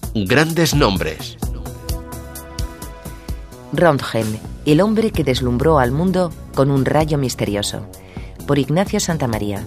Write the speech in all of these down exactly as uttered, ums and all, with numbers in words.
Grandes nombres. Röntgen, el hombre que deslumbró al mundo con un rayo misterioso. Por Ignacio Santamaría.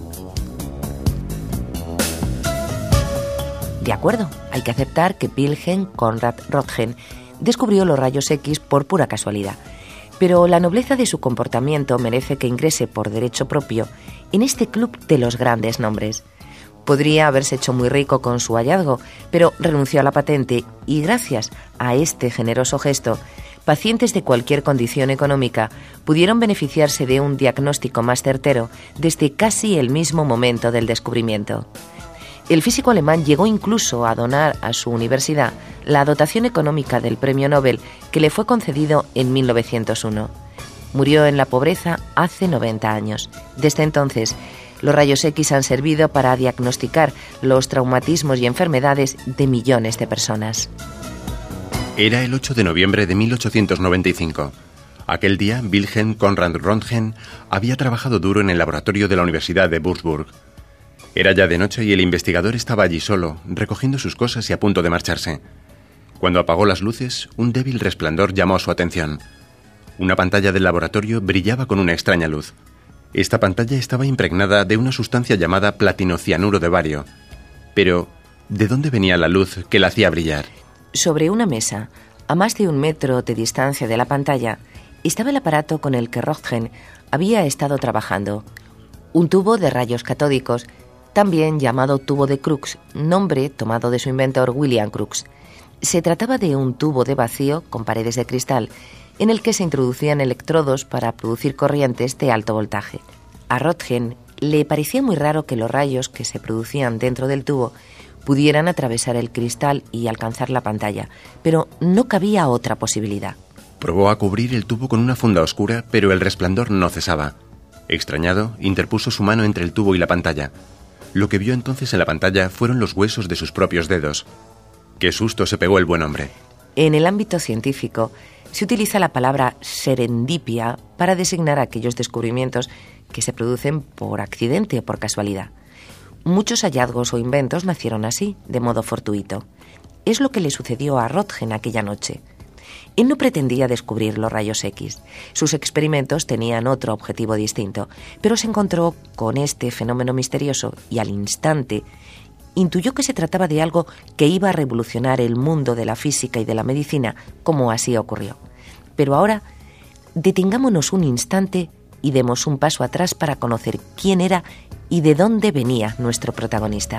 De acuerdo, hay que aceptar que Wilhelm Conrad Röntgen descubrió los rayos X por pura casualidad. Pero la nobleza de su comportamiento merece que ingrese por derecho propio en este club de los grandes nombres. Podría haberse hecho muy rico con su hallazgo, pero renunció a la patente y gracias a este generoso gesto, pacientes de cualquier condición económica pudieron beneficiarse de un diagnóstico más certero desde casi el mismo momento del descubrimiento. El físico alemán llegó incluso a donar a su universidad la dotación económica del premio Nobel que le fue concedido en mil novecientos uno. Murió en la pobreza hace noventa años. Desde entonces, los rayos X han servido para diagnosticar los traumatismos y enfermedades de millones de personas. Era el ocho de noviembre de mil ochocientos noventa y cinco. Aquel día, Wilhelm Conrad Röntgen había trabajado duro en el laboratorio de la Universidad de Würzburg. Era ya de noche y el investigador estaba allí solo, recogiendo sus cosas y a punto de marcharse. Cuando apagó las luces, un débil resplandor llamó su atención. Una pantalla del laboratorio brillaba con una extraña luz. Esta pantalla estaba impregnada de una sustancia llamada platinocianuro de bario. Pero, ¿de dónde venía la luz que la hacía brillar? Sobre una mesa, a más de un metro de distancia de la pantalla, estaba el aparato con el que Röntgen había estado trabajando. Un tubo de rayos catódicos, también llamado tubo de Crookes, nombre tomado de su inventor William Crookes. Se trataba de un tubo de vacío con paredes de cristal en el que se introducían electrodos para producir corrientes de alto voltaje. A Röntgen le parecía muy raro que los rayos que se producían dentro del tubo pudieran atravesar el cristal y alcanzar la pantalla, pero no cabía otra posibilidad. Probó a cubrir el tubo con una funda oscura, pero el resplandor no cesaba. Extrañado, interpuso su mano entre el tubo y la pantalla. Lo que vio entonces en la pantalla fueron los huesos de sus propios dedos. ¡Qué susto se pegó el buen hombre! En el ámbito científico, se utiliza la palabra serendipia para designar aquellos descubrimientos que se producen por accidente o por casualidad. Muchos hallazgos o inventos nacieron así, de modo fortuito. Es lo que le sucedió a Röntgen aquella noche. Él no pretendía descubrir los rayos X. Sus experimentos tenían otro objetivo distinto, pero se encontró con este fenómeno misterioso y al instante intuyó que se trataba de algo que iba a revolucionar el mundo de la física y de la medicina, como así ocurrió. Pero ahora, detengámonos un instante y demos un paso atrás para conocer quién era y de dónde venía nuestro protagonista.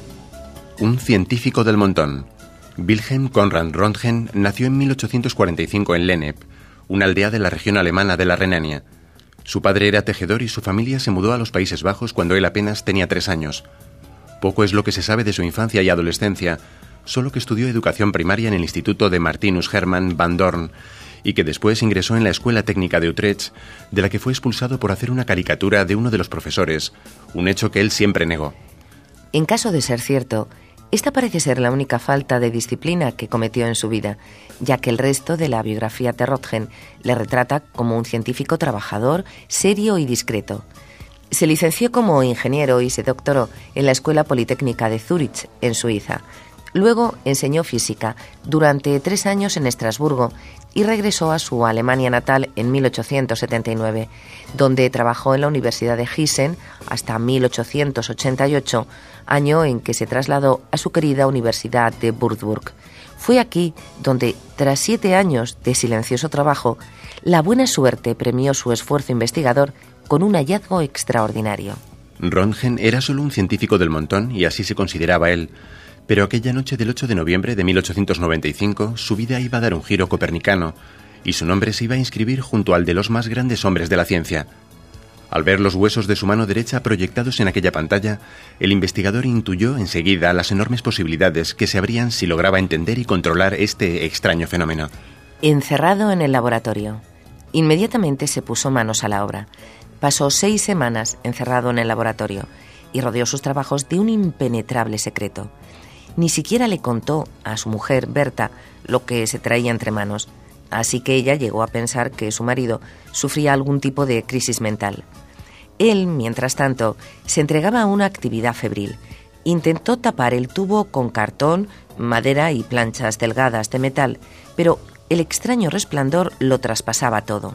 Un científico del montón. Wilhelm Conrad Röntgen nació en mil ochocientos cuarenta y cinco en Lennep, una aldea de la región alemana de la Renania. Su padre era tejedor y su familia se mudó a los Países Bajos cuando él apenas tenía tres años. Poco es lo que se sabe de su infancia y adolescencia, solo que estudió educación primaria en el Instituto de Martinus Hermann van Dorn y que después ingresó en la Escuela Técnica de Utrecht, de la que fue expulsado por hacer una caricatura de uno de los profesores, un hecho que él siempre negó. En caso de ser cierto, esta parece ser la única falta de disciplina que cometió en su vida, ya que el resto de la biografía de Röntgen le retrata como un científico trabajador, serio y discreto. Se licenció como ingeniero y se doctoró en la Escuela Politécnica de Zúrich, en Suiza. Luego enseñó física durante tres años en Estrasburgo y regresó a su Alemania natal en mil ochocientos setenta y nueve, donde trabajó en la Universidad de Gießen hasta mil ochocientos ochenta y ocho, año en que se trasladó a su querida Universidad de Würzburg. Fue aquí donde, tras siete años de silencioso trabajo, la buena suerte premió su esfuerzo investigador con un hallazgo extraordinario. Röntgen era solo un científico del montón y así se consideraba él. Pero aquella noche del ocho de noviembre de mil ochocientos noventa y cinco, su vida iba a dar un giro copernicano y su nombre se iba a inscribir junto al de los más grandes hombres de la ciencia. Al ver los huesos de su mano derecha proyectados en aquella pantalla, el investigador intuyó enseguida las enormes posibilidades que se abrían si lograba entender y controlar este extraño fenómeno. Encerrado en el laboratorio, inmediatamente se puso manos a la obra. Pasó seis semanas encerrado en el laboratorio y rodeó sus trabajos de un impenetrable secreto. Ni siquiera le contó a su mujer, Berta, lo que se traía entre manos, así que ella llegó a pensar que su marido sufría algún tipo de crisis mental. Él, mientras tanto, se entregaba a una actividad febril. Intentó tapar el tubo con cartón, madera y planchas delgadas de metal, pero el extraño resplandor lo traspasaba todo.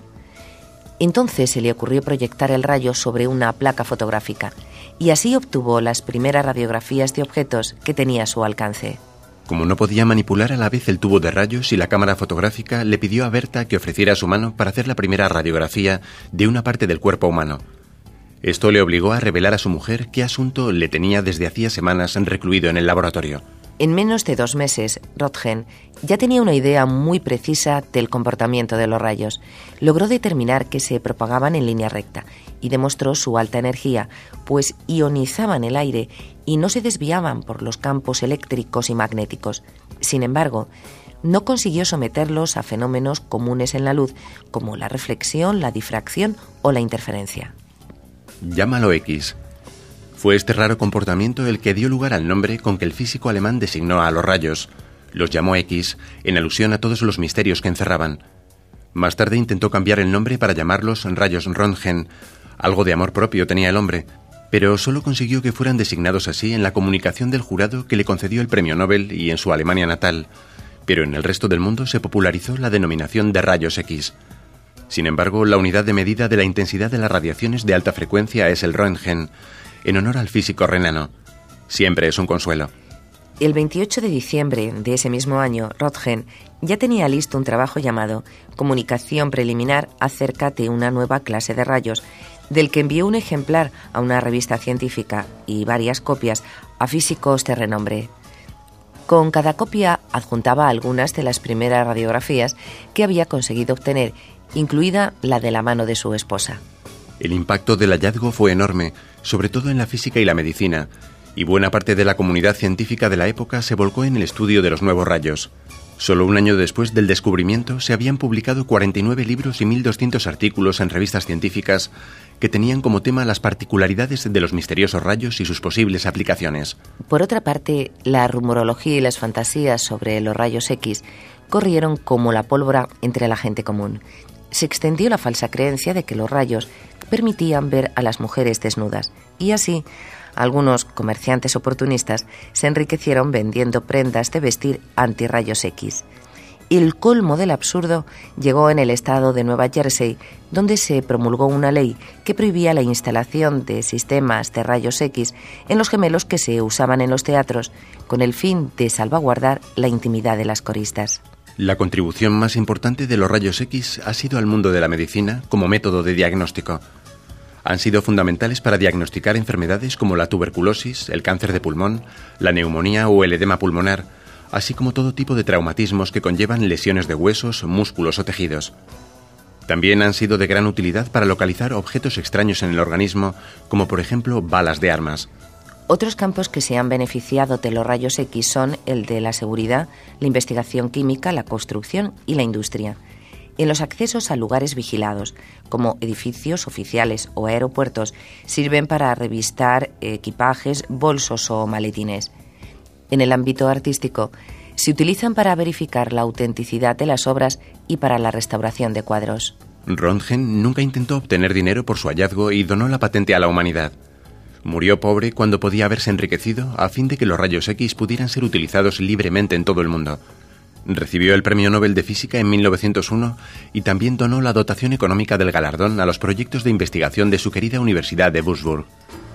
Entonces se le ocurrió proyectar el rayo sobre una placa fotográfica, y así obtuvo las primeras radiografías de objetos que tenía a su alcance. Como no podía manipular a la vez el tubo de rayos y la cámara fotográfica, le pidió a Berta que ofreciera su mano para hacer la primera radiografía de una parte del cuerpo humano. Esto le obligó a revelar a su mujer qué asunto le tenía desde hacía semanas recluido en el laboratorio. En menos de dos meses, Röntgen ya tenía una idea muy precisa del comportamiento de los rayos. Logró determinar que se propagaban en línea recta y demostró su alta energía, pues ionizaban el aire y no se desviaban por los campos eléctricos y magnéticos. Sin embargo, no consiguió someterlos a fenómenos comunes en la luz, como la reflexión, la difracción o la interferencia. Llámalo X. Fue este raro comportamiento el que dio lugar al nombre con que el físico alemán designó a los rayos. Los llamó X en alusión a todos los misterios que encerraban. Más tarde intentó cambiar el nombre para llamarlos rayos Röntgen. Algo de amor propio tenía el hombre, pero solo consiguió que fueran designados así en la comunicación del jurado que le concedió el premio Nobel y en su Alemania natal. Pero en el resto del mundo se popularizó la denominación de rayos X. Sin embargo, la unidad de medida de la intensidad de las radiaciones de alta frecuencia es el Röntgen, en honor al físico renano. Siempre es un consuelo. El veintiocho de diciembre de ese mismo año, Röntgen ya tenía listo un trabajo llamado Comunicación preliminar acerca de una nueva clase de rayos, del que envió un ejemplar a una revista científica y varias copias a físicos de renombre. Con cada copia adjuntaba algunas de las primeras radiografías que había conseguido obtener, incluida la de la mano de su esposa. El impacto del hallazgo fue enorme, sobre todo en la física y la medicina, y buena parte de la comunidad científica de la época se volcó en el estudio de los nuevos rayos. Solo un año después del descubrimiento se habían publicado cuarenta y nueve libros y mil doscientos artículos en revistas científicas que tenían como tema las particularidades de los misteriosos rayos y sus posibles aplicaciones. Por otra parte, la rumorología y las fantasías sobre los rayos X corrieron como la pólvora entre la gente común. Se extendió la falsa creencia de que los rayos permitían ver a las mujeres desnudas, y así algunos comerciantes oportunistas se enriquecieron vendiendo prendas de vestir antirrayos X. El colmo del absurdo llegó en el estado de Nueva Jersey, donde se promulgó una ley que prohibía la instalación de sistemas de rayos X en los gemelos que se usaban en los teatros, con el fin de salvaguardar la intimidad de las coristas. La contribución más importante de los rayos X ha sido al mundo de la medicina como método de diagnóstico. Han sido fundamentales para diagnosticar enfermedades como la tuberculosis, el cáncer de pulmón, la neumonía o el edema pulmonar, así como todo tipo de traumatismos que conllevan lesiones de huesos, músculos o tejidos. También han sido de gran utilidad para localizar objetos extraños en el organismo, como por ejemplo balas de armas. Otros campos que se han beneficiado de los rayos X son el de la seguridad, la investigación química, la construcción y la industria. En los accesos a lugares vigilados, como edificios oficiales o aeropuertos, sirven para revistar equipajes, bolsos o maletines. En el ámbito artístico, se utilizan para verificar la autenticidad de las obras y para la restauración de cuadros. Röntgen nunca intentó obtener dinero por su hallazgo y donó la patente a la humanidad. Murió pobre cuando podía haberse enriquecido a fin de que los rayos X pudieran ser utilizados libremente en todo el mundo. Recibió el Premio Nobel de Física en mil novecientos uno y también donó la dotación económica del galardón a los proyectos de investigación de su querida Universidad de Würzburg.